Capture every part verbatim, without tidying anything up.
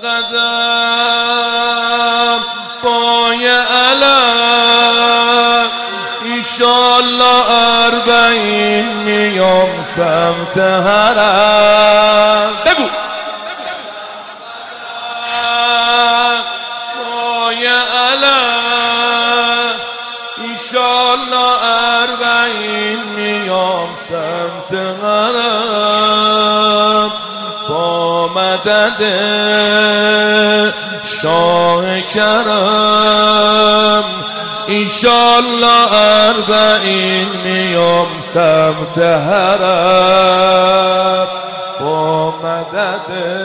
قدم پای علم ایشالله اربعین میام سمت حرم. بگو پای علم ایشالله اربعین میام سمت حرم با مدد شاه کرم ایشالله اربعین میام سمت حرم با مدد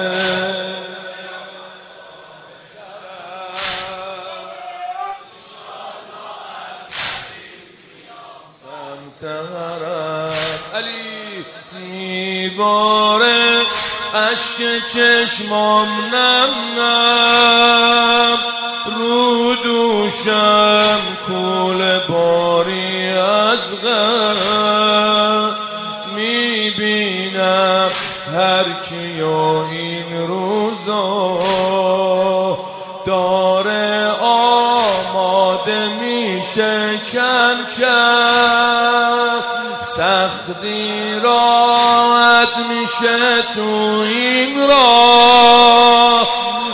سمت حرم. علی میباره اشک چشمام نم نم رو دوشم کول باری از غم میبینم هر کیو این روزا داره آماده میشه کن کن سختی راحت میشه تو این راه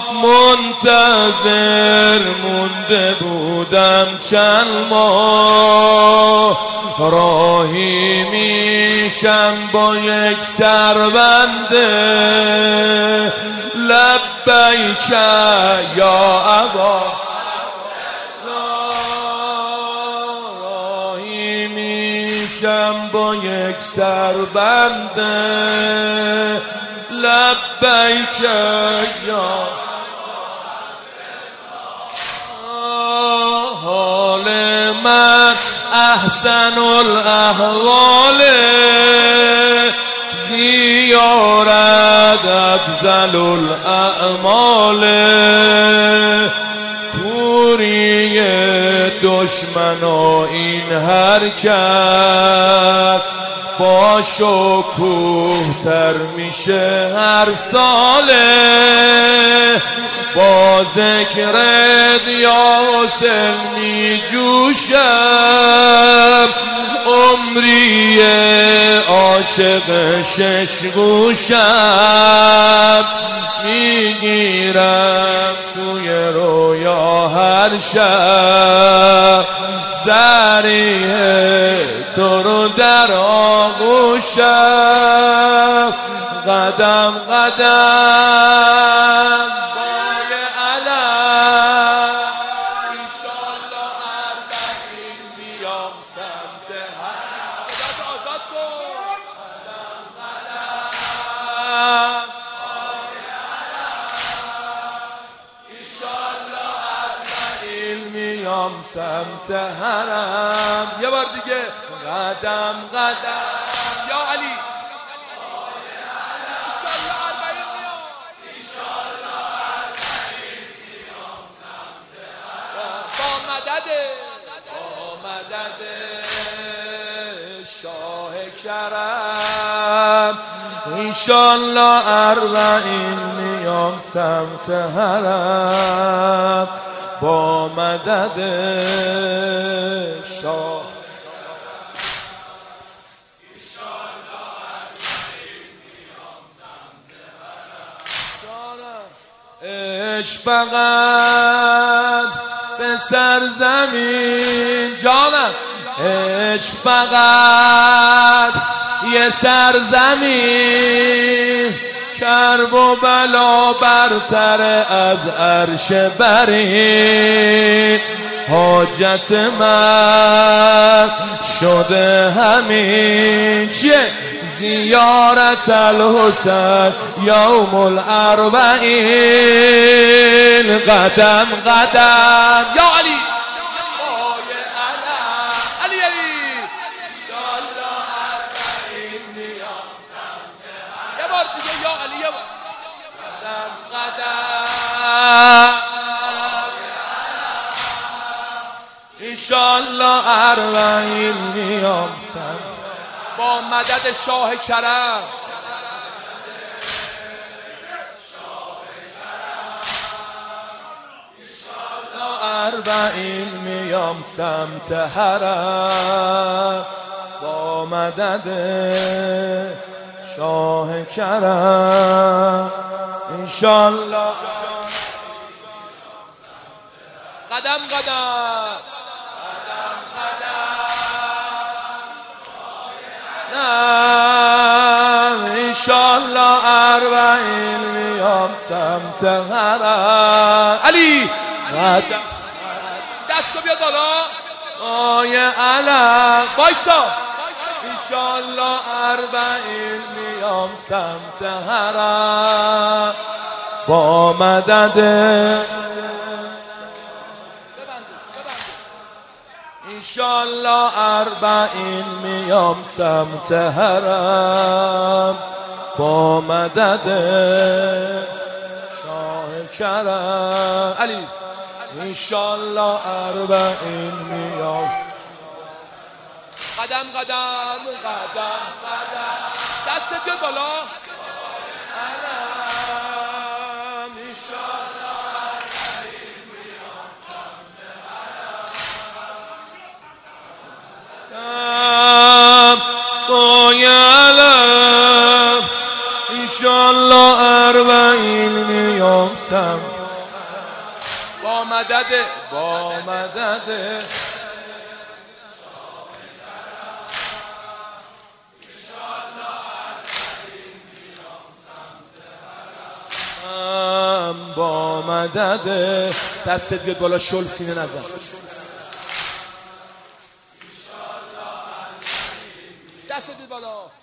منتظر مونده بودم چند ماه راهی میشم با یک سربنده لبیک یا ابا راهی میشم با یک سربنده لبیک یا حال من احسن الاحوال زیارت افضل الاعمال کوری دشمنا این حرکت با شکوه تر میشه هر ساله با ذکرت یا حسین می جوشم عمری عاشق شش گوشم میگیرم توی رویا هر شب زریح تو رو در آغوشم قدم قدم بای علم ایشالله اربعین بیام سمت حرم. صدات آزاد کن. قدم قدم بای علم ایشالله اربعین میام سمت حرم. یه بار دیگه قدم قدم یا علی شاه کرم ایشالله اربعین میام سمت حرم با مدد شاه ایشالله اربعین میام سمت حرم. عشق فقط به سرزمین جانم عشق فقط یه سرزمین کرب و بلا برتر از عرش برین حاجت من شده همین چیه زیارت الحسین یوم الاربعین قدم قدم یا علی ایشالله اربعین میام سم با مدد شاه کرم اربعین میام سمت حرم با مدد شاه کرم انشالله. قدم قدم انشالله اربعین میام سمت حرم. علی قدم دستو بیاد بالا آیه علم بایسا. انشالله اربعین میام سمت حرم با مدد انشالله اربعین میام سمت حرم با مدد شاه کرم. علی انشالله اربعین میام. قدم قدم قدم قدم دست بیاد بالا. علم انشالله اربعین میام سمت حرم قای علم انشالله اربعین میام سمت با مدد با مدد با مدد. دستت بیاد بالا شل سینه نزن. دستت بیاد بالا.